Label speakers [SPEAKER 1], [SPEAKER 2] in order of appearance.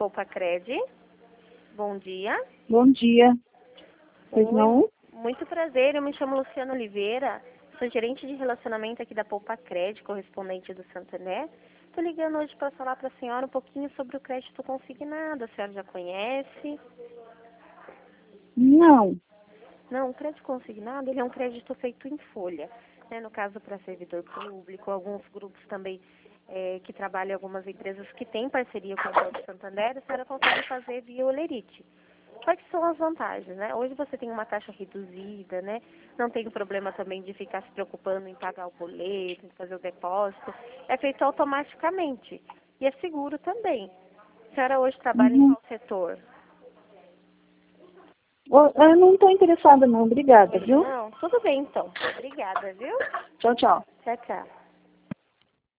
[SPEAKER 1] Poupa-Cred. Bom dia.
[SPEAKER 2] Bom dia. Pois
[SPEAKER 1] Oi,
[SPEAKER 2] não?
[SPEAKER 1] muito prazer, eu me chamo Luciana Oliveira, sou gerente de relacionamento aqui da Poupa-Cred, correspondente do Santander. Estou ligando hoje para falar para a senhora um pouquinho sobre o crédito consignado. A senhora já conhece?
[SPEAKER 2] Não.
[SPEAKER 1] Não, o crédito consignado ele é um crédito feito em folha, né? No caso para servidor público, alguns grupos também que trabalham em algumas empresas que têm parceria com o Banco Santander, a senhora consegue fazer via Olerite. Quais são as vantagens, né? Hoje você tem uma taxa reduzida, né? Não tem o problema também de ficar se preocupando em pagar o boleto, em fazer o depósito. É feito automaticamente. E é seguro também. A senhora hoje trabalha em qual setor?
[SPEAKER 2] Eu não estou interessada não. Obrigada, viu?
[SPEAKER 1] Não, tudo bem então. Obrigada, viu?
[SPEAKER 2] Tchau, tchau.
[SPEAKER 1] Tchau, tchau.